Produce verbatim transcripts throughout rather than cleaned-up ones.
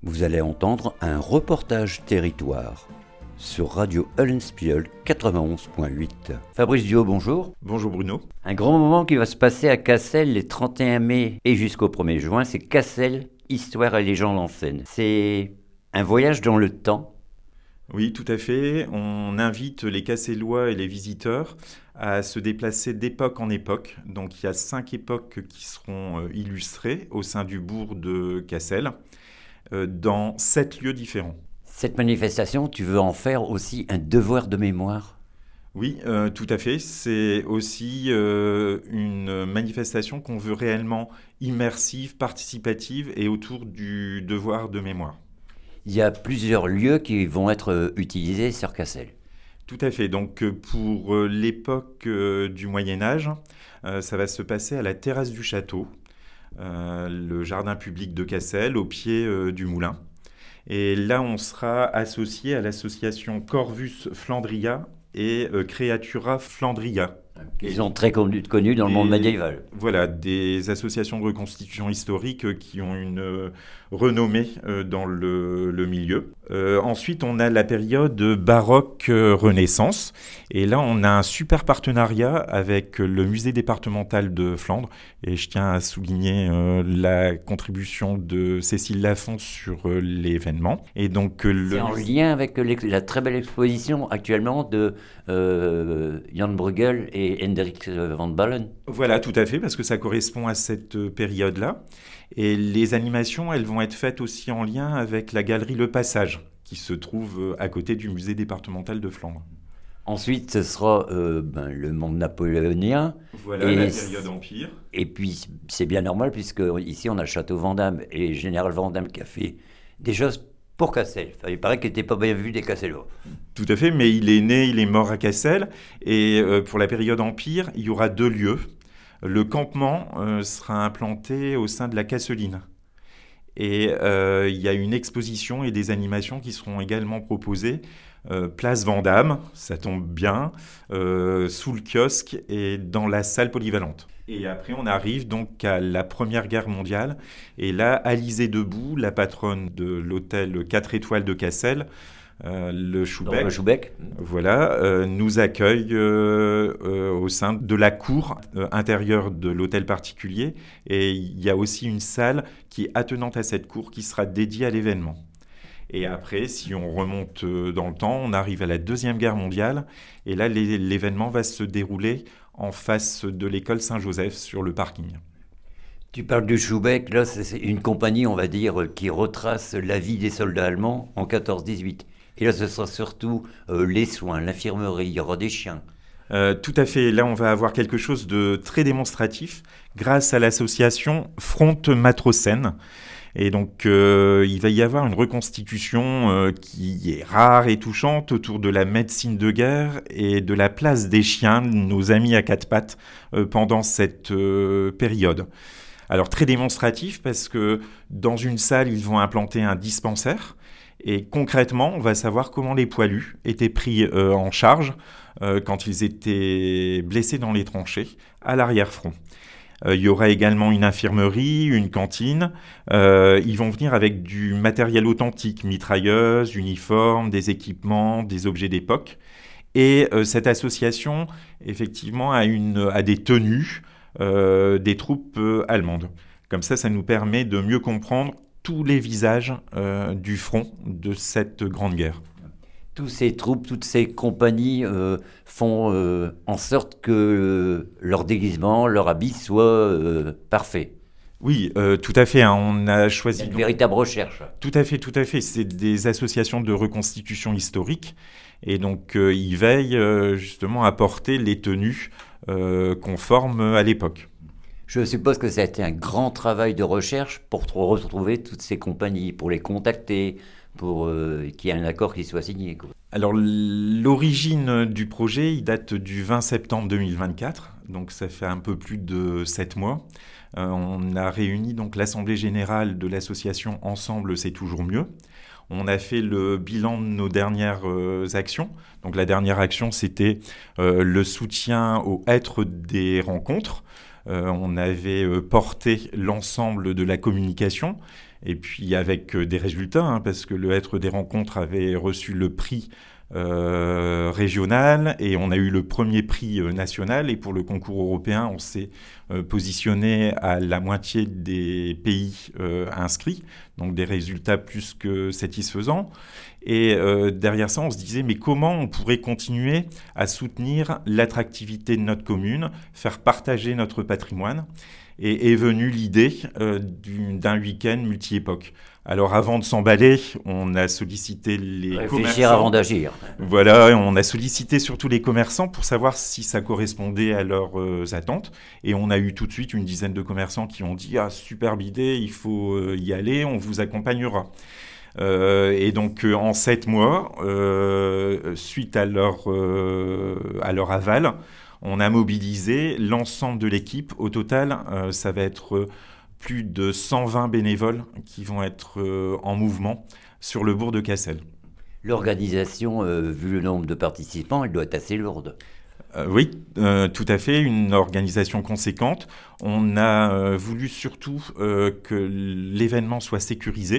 Vous allez entendre un reportage territoire sur Radio Eulenspiegel quatre-vingt-onze point huit. Fabrice Dio, bonjour. Bonjour Bruno. Un grand moment qui va se passer à Cassel les trente et un mai et jusqu'au premier juin, c'est Cassel, Histoire et légende en scène. C'est un voyage dans le temps. Oui, tout à fait. On invite les Cassellois et les visiteurs à se déplacer d'époque en époque. Donc il y a cinq époques qui seront illustrées au sein du bourg de Cassel, euh, dans sept lieux différents. Cette manifestation, tu veux en faire aussi un devoir de mémoire ? Oui, euh, tout à fait. C'est aussi euh, une manifestation qu'on veut réellement immersive, participative et autour du devoir de mémoire. Il y a plusieurs lieux qui vont être utilisés sur Cassel. Tout à fait. Donc pour l'époque du Moyen-Âge, euh, ça va se passer à la terrasse du château, euh, le jardin public de Cassel, au pied euh, du moulin. Et là, on sera associé à l'association Corvus Flandria et euh, Creatura Flandria. Ils sont très connus connus dans des, le monde médiéval. Voilà, des associations de reconstitution historique qui ont une euh, renommée euh, dans le, le milieu. Euh, ensuite, on a la période baroque-renaissance. Et là, on a un super partenariat avec le musée départemental de Flandre. Et je tiens à souligner euh, la contribution de Cécile Lafont sur euh, l'événement. Et donc, euh, le... C'est en lien avec la très belle exposition actuellement de euh, Jan Bruegel et Hendrik van Balen. Voilà, tout à fait, parce que ça correspond à cette période-là. Et les animations, elles vont être faites aussi en lien avec la galerie Le Passage, qui se trouve à côté du musée départemental de Flandre. Ensuite, ce sera euh, ben, le monde napoléonien. Voilà, et la période Empire. Et puis, c'est bien normal, puisque ici, on a le château Vandamme et Général Vandamme qui a fait des choses pour Cassel. Enfin, il paraît qu'il n'était pas bien vu des Cassellois. Tout à fait, mais il est né, il est mort à Cassel. Et euh, pour la période Empire, il y aura deux lieux. Le campement euh, sera implanté au sein de la Casseline. Et euh, il y a une exposition et des animations qui seront également proposées. Euh, place Vandamme, ça tombe bien, euh, sous le kiosque et dans la salle polyvalente. Et après, on arrive donc à la Première Guerre mondiale. Et là, Alizée Debout, la patronne de l'hôtel quatre étoiles de Cassel, euh, le Schubeck, le Schubeck. Voilà, euh, nous accueille euh, euh, au sein de la cour euh, intérieure de l'hôtel particulier. Et il y a aussi une salle qui est attenante à cette cour qui sera dédiée à l'événement. Et après, si on remonte dans le temps, on arrive à la Deuxième Guerre mondiale. Et là, l'événement va se dérouler en face de l'école Saint-Joseph, sur le parking. Tu parles du Schubeck, là, c'est une compagnie, on va dire, qui retrace la vie des soldats allemands en quatorze dix-huit. Et là, ce sera surtout euh, les soins, l'infirmerie, il y aura des chiens. Euh, tout à fait. Là, on va avoir quelque chose de très démonstratif grâce à l'association Front Matrocène. Et donc, euh, il va y avoir une reconstitution euh, qui est rare et touchante autour de la médecine de guerre et de la place des chiens, nos amis à quatre pattes, euh, pendant cette euh, période. Alors, très démonstratif parce que dans une salle, ils vont implanter un dispensaire. Et concrètement, on va savoir comment les poilus étaient pris euh, en charge euh, quand ils étaient blessés dans les tranchées à l'arrière-front. Euh, il y aura également une infirmerie, une cantine. Euh, ils vont venir avec du matériel authentique, mitrailleuses, uniformes, des équipements, des objets d'époque. Et euh, cette association, effectivement, a, une, a des tenues euh, des troupes euh, allemandes. Comme ça, ça nous permet de mieux comprendre tous les visages euh, du front de cette grande guerre. Tous ces troupes, toutes ces compagnies euh, font euh, en sorte que euh, leur déguisement, leur habit soit euh, parfait. Oui, euh, tout à fait. Hein, on a choisi... Il y a une donc... véritable recherche. Tout à fait, tout à fait. C'est des associations de reconstitution historique. Et donc, euh, ils veillent euh, justement à porter les tenues euh, conformes à l'époque. Je suppose que ça a été un grand travail de recherche pour retrouver toutes ces compagnies, pour les contacter, pour euh, qu'il y ait un accord qui soit signé, quoi. Alors, l'origine du projet, il date du vingt septembre deux mille vingt-quatre, donc ça fait un peu plus de sept mois. Euh, on a réuni donc l'Assemblée générale de l'association Ensemble, c'est toujours mieux. On a fait le bilan de nos dernières euh, actions. Donc la dernière action, c'était euh, le soutien au être des rencontres. euh, on avait euh, porté l'ensemble de la communication, et puis avec euh, des résultats, hein, parce que le Hêtre des rencontres avait reçu le prix Euh, régional et on a eu le premier prix euh, national, et pour le concours européen on s'est euh, positionné à la moitié des pays euh, inscrits, donc des résultats plus que satisfaisants. Et euh, derrière ça on se disait mais comment on pourrait continuer à soutenir l'attractivité de notre commune, faire partager notre patrimoine. Et est venue l'idée euh, d'un week-end multi-époque. Alors avant de s'emballer, on a sollicité les Réfléchir commerçants. avant d'agir. Voilà, on a sollicité surtout les commerçants pour savoir si ça correspondait à leurs euh, attentes. Et on a eu tout de suite une dizaine de commerçants qui ont dit « Ah, superbe idée, il faut euh, y aller, on vous accompagnera ». Euh, et donc euh, en sept mois, euh, suite à leur, euh, à leur aval, on a mobilisé l'ensemble de l'équipe. Au total, euh, ça va être plus de cent vingt bénévoles qui vont être euh, en mouvement sur le bourg de Cassel. L'organisation, euh, vu le nombre de participants, elle doit être assez lourde. Euh, oui, euh, tout à fait, une organisation conséquente. On a euh, voulu surtout euh, que l'événement soit sécurisé.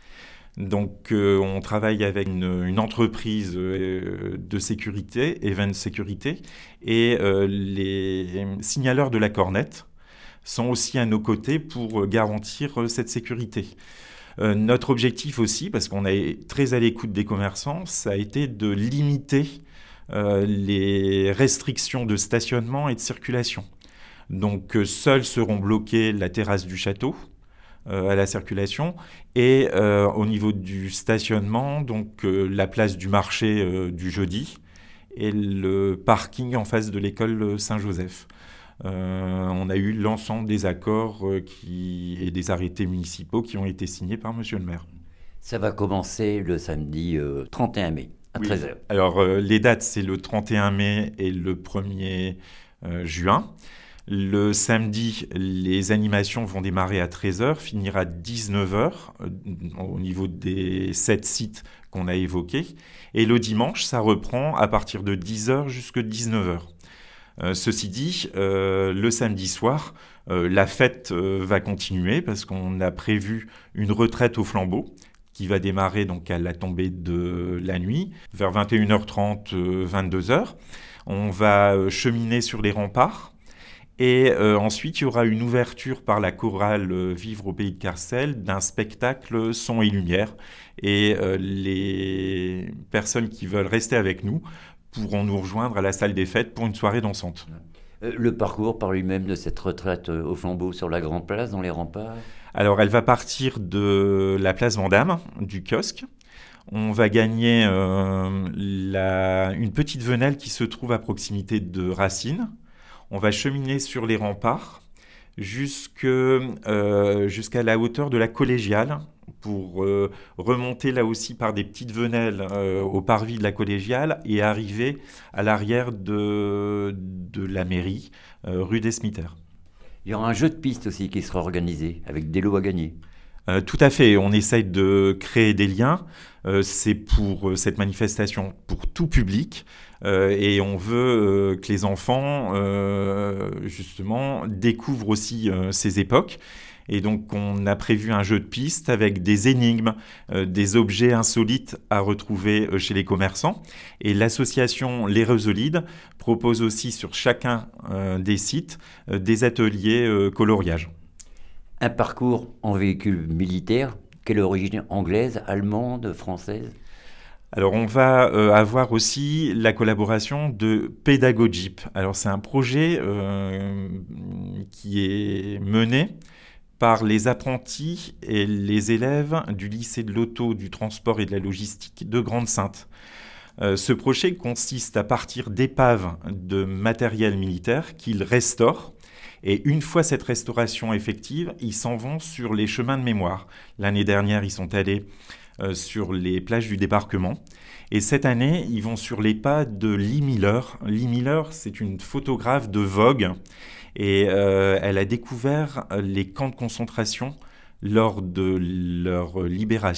Donc, euh, on travaille avec une, une entreprise euh, de sécurité, Event Sécurité, et euh, les signaleurs de la cornette sont aussi à nos côtés pour garantir euh, cette sécurité. Euh, notre objectif aussi, parce qu'on est très à l'écoute des commerçants, ça a été de limiter euh, les restrictions de stationnement et de circulation. Donc, euh, seuls seront bloqués la terrasse du château, Euh, à la circulation, et euh, au niveau du stationnement, donc euh, la place du marché euh, du jeudi et le parking en face de l'école Saint-Joseph. Euh, on a eu l'ensemble des accords euh, qui, et des arrêtés municipaux qui ont été signés par monsieur le maire. Ça va commencer le samedi euh, trente et un mai à Oui. treize heures. Alors euh, les dates, c'est le trente et un mai et le premier euh, juin. Le samedi, les animations vont démarrer à treize heures, finir à dix-neuf heures euh, au niveau des sept sites qu'on a évoqués. Et le dimanche, ça reprend à partir de dix heures jusqu'à dix-neuf heures. Euh, ceci dit, euh, le samedi soir, euh, la fête euh, va continuer parce qu'on a prévu une retraite au flambeau qui va démarrer donc à la tombée de la nuit, vers vingt et une heures trente, euh, vingt-deux heures. On va euh, cheminer sur les remparts. Et euh, ensuite, il y aura une ouverture par la chorale euh, Vivre au pays de Carcel d'un spectacle son et lumière. Et euh, les personnes qui veulent rester avec nous pourront nous rejoindre à la salle des fêtes pour une soirée dansante. Euh, le parcours par lui-même de cette retraite euh, au flambeau sur la Grande Place, dans les remparts. Alors, elle va partir de la place Vandame, du kiosque. On va gagner euh, la, une petite venelle qui se trouve à proximité de Racine. On va cheminer sur les remparts jusque, euh, jusqu'à la hauteur de la collégiale pour euh, remonter là aussi par des petites venelles euh, au parvis de la collégiale et arriver à l'arrière de, de la mairie, euh, rue des Smithers. Il y aura un jeu de piste aussi qui sera organisé avec des lots à gagner. Euh, tout à fait, on essaye de créer des liens. Euh, c'est pour euh, cette manifestation pour tout public euh, et on veut euh, que les enfants euh, justement découvrent aussi euh, ces époques. Et donc on a prévu un jeu de piste avec des énigmes, euh, des objets insolites à retrouver euh, chez les commerçants. Et l'association Les Roselides propose aussi sur chacun euh, des sites euh, des ateliers euh, coloriage. Un parcours en véhicule militaire, quelle origine anglaise, allemande, française? Alors on va euh, avoir aussi la collaboration de Pédagogip. Alors c'est un projet euh, qui est mené par les apprentis et les élèves du lycée de l'auto, du transport et de la logistique de Grande-Synthe. Euh, ce projet consiste à partir d'épaves de matériel militaire qu'ils restaurent. Et une fois cette restauration effective, ils s'en vont sur les chemins de mémoire. L'année dernière, ils sont allés euh, sur les plages du débarquement. Et cette année, ils vont sur les pas de Lee Miller. Lee Miller, c'est une photographe de Vogue. Et euh, elle a découvert les camps de concentration lors de leur libération.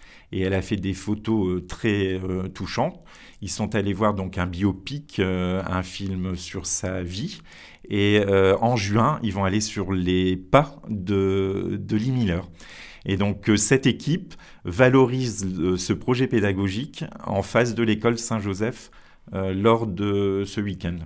et elle a fait des photos euh, très euh, touchantes. Ils sont allés voir donc un biopic, euh, un film sur sa vie. Et euh, en juin, ils vont aller sur les pas de, de Lee Miller. Et donc, euh, cette équipe valorise euh, ce projet pédagogique en face de l'école Saint-Joseph euh, lors de ce week-end.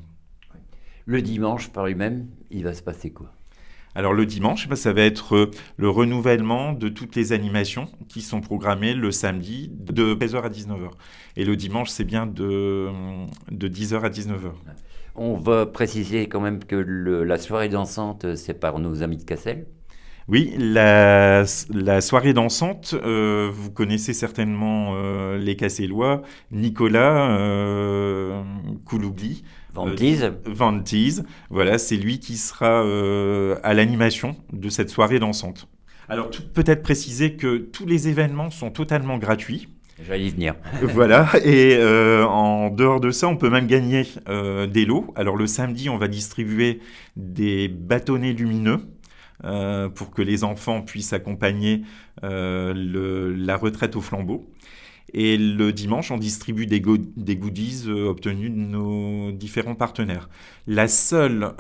Le dimanche, par lui-même, il va se passer quoi? Alors le dimanche, ça va être le renouvellement de toutes les animations qui sont programmées le samedi de treize heures à dix-neuf heures. Et le dimanche, c'est bien de, de dix heures à dix-neuf heures. On va préciser quand même que le, la soirée dansante, c'est par nos amis de Cassel. Oui, la, la soirée dansante, euh, vous connaissez certainement euh, les Cassellois, Nicolas euh, Koulougli. Vantise. Euh, Vantise, voilà, c'est lui qui sera euh, à l'animation de cette soirée dansante. Alors, tout, peut-être préciser que tous les événements sont totalement gratuits. J'allais y venir. Voilà, et euh, en dehors de ça, on peut même gagner euh, des lots. Alors, le samedi, on va distribuer des bâtonnets lumineux. Euh, pour que les enfants puissent accompagner euh, le, la retraite au flambeau. Et le dimanche, on distribue des, go- des goodies euh, obtenus de nos différents partenaires. La seule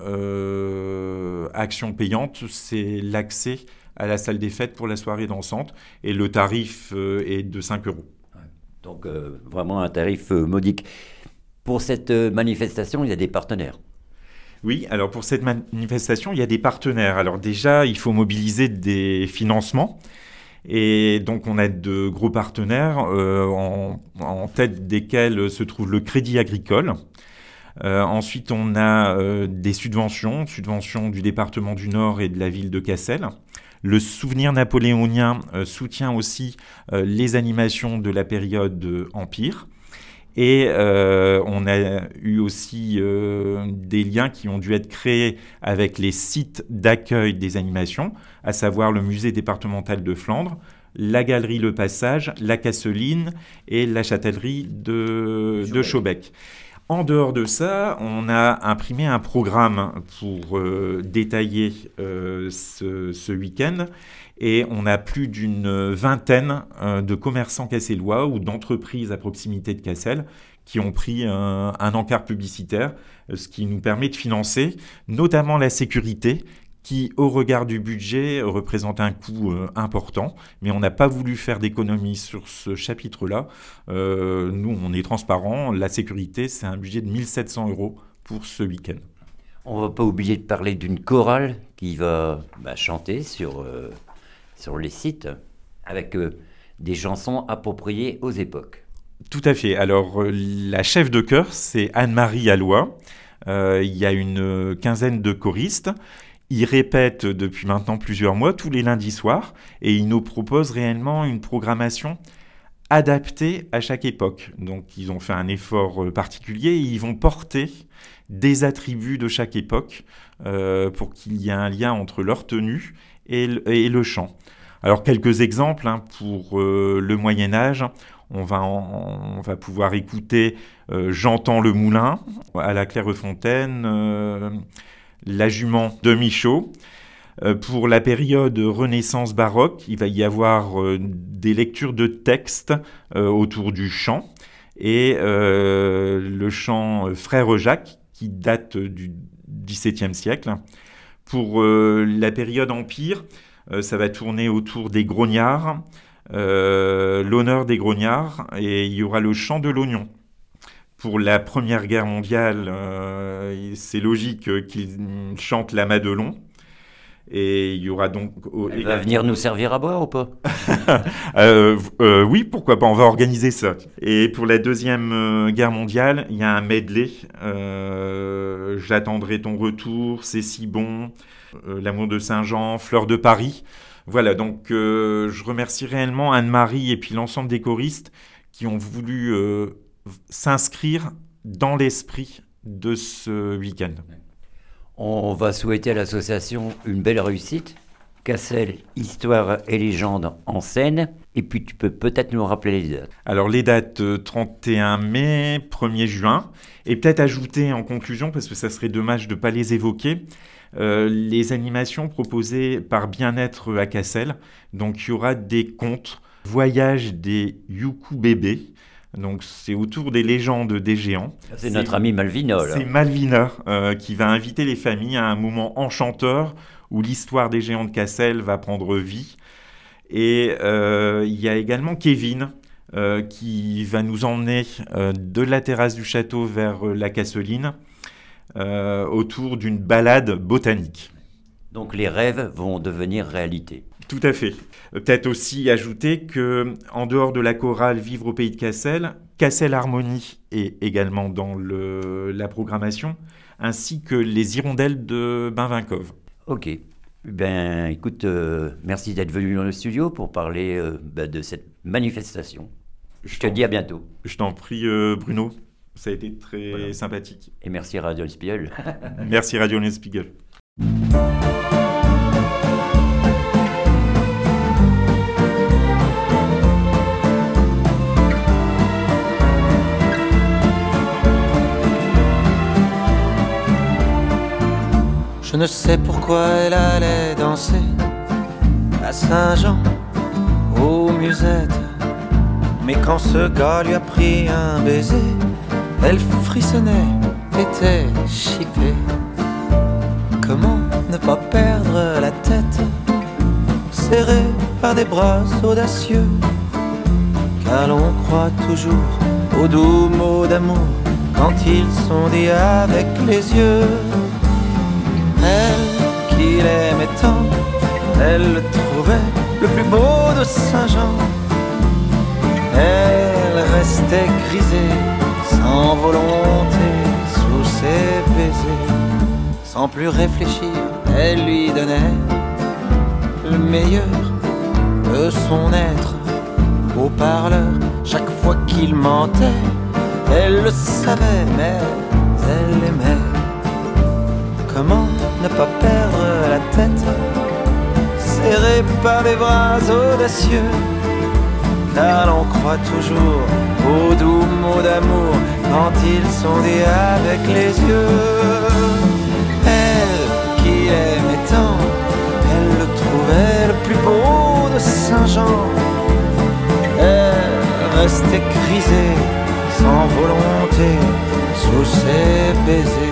euh, action payante, c'est l'accès à la salle des fêtes pour la soirée dansante. Et le tarif euh, est de cinq euros. Donc euh, vraiment un tarif euh, modique. Pour cette euh, manifestation, il y a des partenaires. Oui, alors pour cette manifestation, il y a des partenaires. Alors déjà, il faut mobiliser des financements. Et donc, on a de gros partenaires, euh, en, en tête desquels se trouve le Crédit Agricole. Euh, ensuite, on a euh, des subventions, subventions du département du Nord et de la ville de Cassel. Le Souvenir napoléonien euh, soutient aussi euh, les animations de la période euh, Empire. Et euh, on a eu aussi euh, des liens qui ont dû être créés avec les sites d'accueil des animations, à savoir le musée départemental de Flandre, la galerie Le Passage, la Casseline et la châtellerie de, de Schaubeck. En dehors de ça, on a imprimé un programme pour euh, détailler euh, ce, ce week-end. Et on a plus d'une vingtaine euh, de commerçants cassellois ou d'entreprises à proximité de Cassel qui ont pris un, un encart publicitaire, ce qui nous permet de financer notamment la sécurité, qui, au regard du budget, représente un coût euh, important. Mais on n'a pas voulu faire d'économie sur ce chapitre-là. Euh, nous, on est transparent. La sécurité, c'est un budget de mille sept cents euros pour ce week-end. On ne va pas oublier de parler d'une chorale qui va bah, chanter sur... Euh... sur les sites, avec euh, des chansons appropriées aux époques. Tout à fait. Alors, euh, la chef de chœur, c'est Anne-Marie Alloy. Euh, il y a une quinzaine de choristes. Ils répètent depuis maintenant plusieurs mois, tous les lundis soirs, et ils nous proposent réellement une programmation adaptée à chaque époque. Donc, ils ont fait un effort particulier et ils vont porter des attributs de chaque époque euh, pour qu'il y ait un lien entre leur tenue et le, et le chant. Alors, quelques exemples hein, pour euh, le Moyen-Âge. On va, en, on va pouvoir écouter euh, J'entends le moulin à la Clairefontaine, euh, La jument de Michaud. Euh, pour la période Renaissance baroque, il va y avoir euh, des lectures de textes euh, autour du chant et euh, le chant Frère Jacques qui date du dix-septième siècle. Pour euh, la période Empire, euh, ça va tourner autour des grognards, euh, l'honneur des grognards, et il y aura le chant de l'oignon. Pour la Première Guerre mondiale, euh, c'est logique qu'ils chantent la Madelon. Et il y aura donc... Elle va venir nous servir à boire ou pas? euh, euh, Oui, pourquoi pas, on va organiser ça. Et pour la Deuxième euh, Guerre mondiale, il y a un medley. Euh, J'attendrai ton retour, c'est si bon, euh, L'amour de Saint-Jean, Fleur de Paris. Voilà, donc euh, je remercie réellement Anne-Marie et puis l'ensemble des choristes qui ont voulu euh, s'inscrire dans l'esprit de ce week-end. On va souhaiter à l'association une belle réussite. Cassel, Histoire et Légende en scène. Et puis tu peux peut-être nous rappeler les dates. Alors les dates euh, trente et un mai, premier juin. Et peut-être ajouter en conclusion, parce que ça serait dommage de ne pas les évoquer, euh, les animations proposées par Bien-être à Cassel. Donc il y aura des contes Voyage des Youcou bébés. Donc c'est autour des légendes des géants. C'est, c'est notre ami Malvina. Là. C'est Malvina euh, qui va inviter les familles à un moment enchanteur où l'histoire des géants de Cassel va prendre vie. Et euh, il y a également Kevin euh, qui va nous emmener euh, de la terrasse du château vers euh, la Casseline euh, autour d'une balade botanique. Donc les rêves vont devenir réalité. Tout à fait. Peut-être aussi ajouter qu'en dehors de la chorale Vivre au pays de Cassel, Cassel Harmonie est également dans le, la programmation, ainsi que les hirondelles de Bainvincove. Ok. Ben, écoute, euh, merci d'être venu dans le studio pour parler euh, ben, de cette manifestation. Je, Je te dis à bientôt. Je t'en prie, euh, Bruno. Ça a été très voilà. sympathique. Et merci Radio Le Spiegel. Merci Radio Le Spiegel. Je ne sais pourquoi elle allait danser à Saint-Jean, aux musettes. Mais quand ce gars lui a pris un baiser, elle frissonnait, était chippée. Comment ne pas perdre la tête, serrée par des bras audacieux, car l'on croit toujours aux doux mots d'amour quand ils sont dits avec les yeux. Elle qu'il aimait tant, elle le trouvait le plus beau de Saint-Jean. Elle restait grisée, sans volonté, sous ses baisers. Sans plus réfléchir, elle lui donnait le meilleur de son être. Beau parleur, chaque fois qu'il mentait, elle le savait, mais elle aimait. Comment ne pas perdre la tête, serrée par des bras audacieux, car l'on croit toujours aux doux mots d'amour quand ils sont dits avec les yeux. Elle qui aimait tant, elle le trouvait le plus beau de Saint-Jean. Elle restait grisée, sans volonté, sous ses baisers.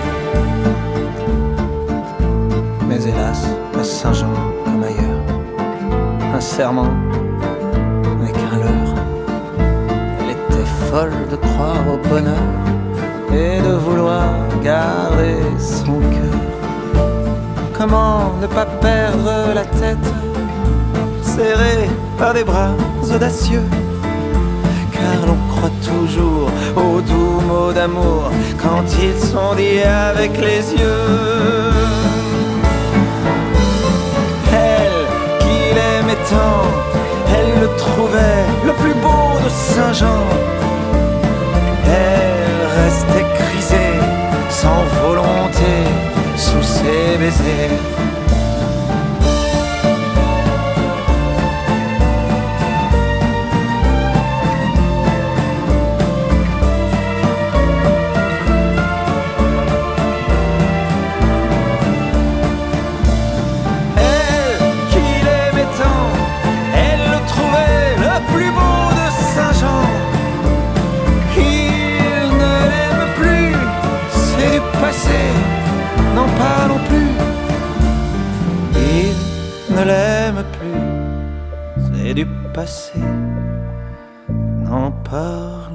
Mais hélas, à Saint-Jean comme ailleurs, un serment n'est qu'un leurre. Elle était folle de croire au bonheur et de vouloir garder son cœur. Comment ne pas perdre la tête, serrée par des bras audacieux, car l'on croit toujours aux doux mots d'amour quand ils sont dits avec les yeux. Tant, elle le trouvait le plus beau de Saint-Jean. Elle restait grisée, sans volonté, sous ses baisers. N'en parlons plus, il ne l'aime plus, c'est du passé, n'en parlons plus.